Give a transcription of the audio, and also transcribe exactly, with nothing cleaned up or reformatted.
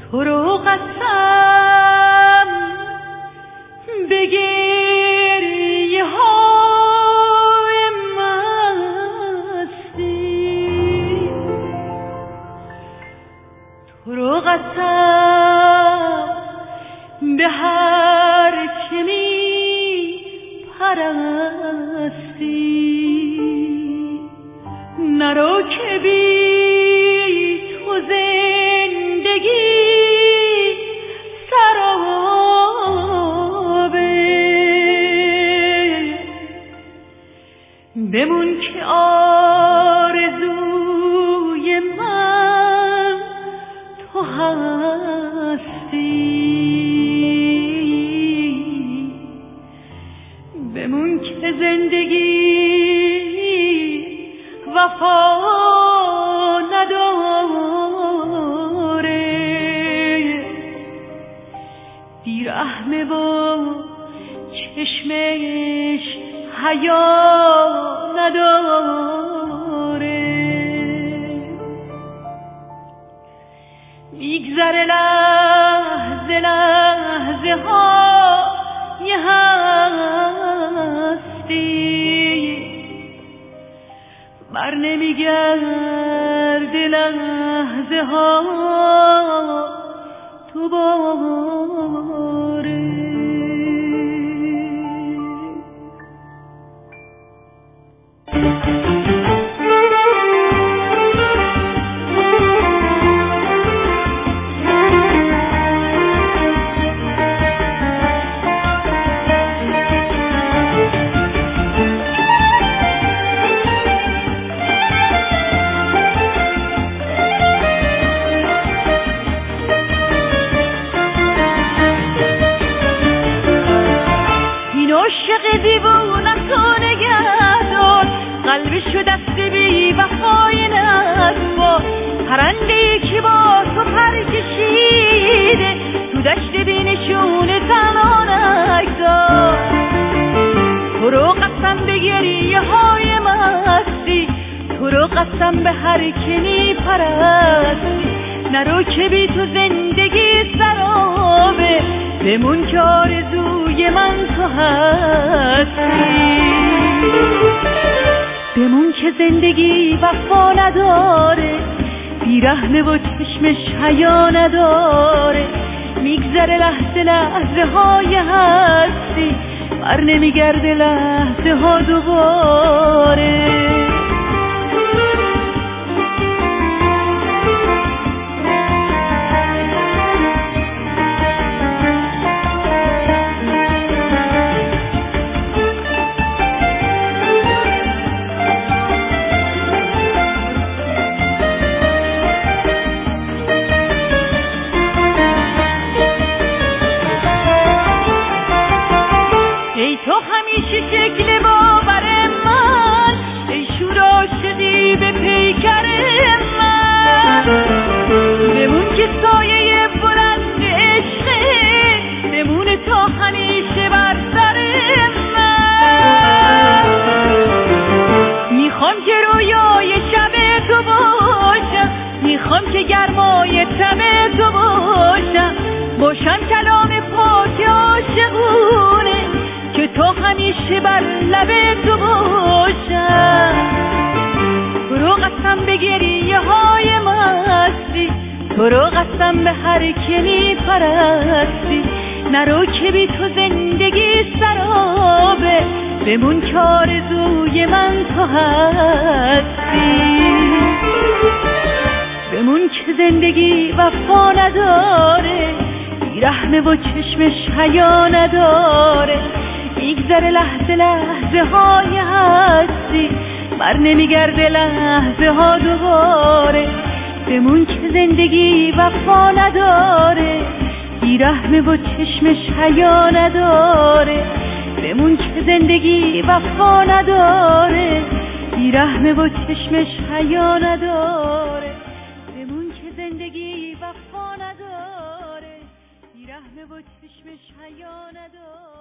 تو رو قسم به گریه های مستی، تو رو قسم به هر که می پرستی، نرو که بی تو زندگی بمون که آرزوی من تو هستی، بمون که زندگی وفا نداره، بیرحمه و چشمش حیا نداره، میگذره لحظه لحظه ها یه هستی، بر نمیگرده لحظه ها تو باره. قلبشو دست بی وفای نگذار، پرنده‌ای که با تو پر کشیده تو دشت بی نشونه تنها نگذار، تو رو قسم به گریه های مستی، تو رو قسم به هر که می پرستی، نرو که بی تو زندگی سرابه، بمون که آرزوی من تو هستی، بمون که زندگی وفا نداره، بیرحمه و چشمش حیا نداره، میگذره لحظه لحظه های هستی، بر نمیگرده لحظه ها دوباره. تو همیشه شکل باور من، ای شور عاشقی به پیکر من، بمون که سایه بلند عشقه، بمون تا همیشه بر سر من، میخوام که رویای شب تو باشم، میخوام که گرمای تب تو باشم، باشم کلام پاک عاشقونه که تو همیشه بر لب تو باشم، تو رو قسم به گریه های مستی، تو رو قسم به هر که می پرستی، نرو که بی تو زندگی سرابه، بمون که آرزوی من تو هستی، بمون که زندگی وفا نداره، بیرحمه و چشمش حیا نداره، میگذره لحظه لحظه های هستی، بر نمیگرده لحظه ها دوباره، بمون که زندگی وفا نداره، بیرحمه و چشمش حیا نداره، بمون که زندگی وفا نداره، بیرحمه و چشمش حیا نداره، بمون که زندگی وفا نداره، بیرحمه و چشمش حیا نداره.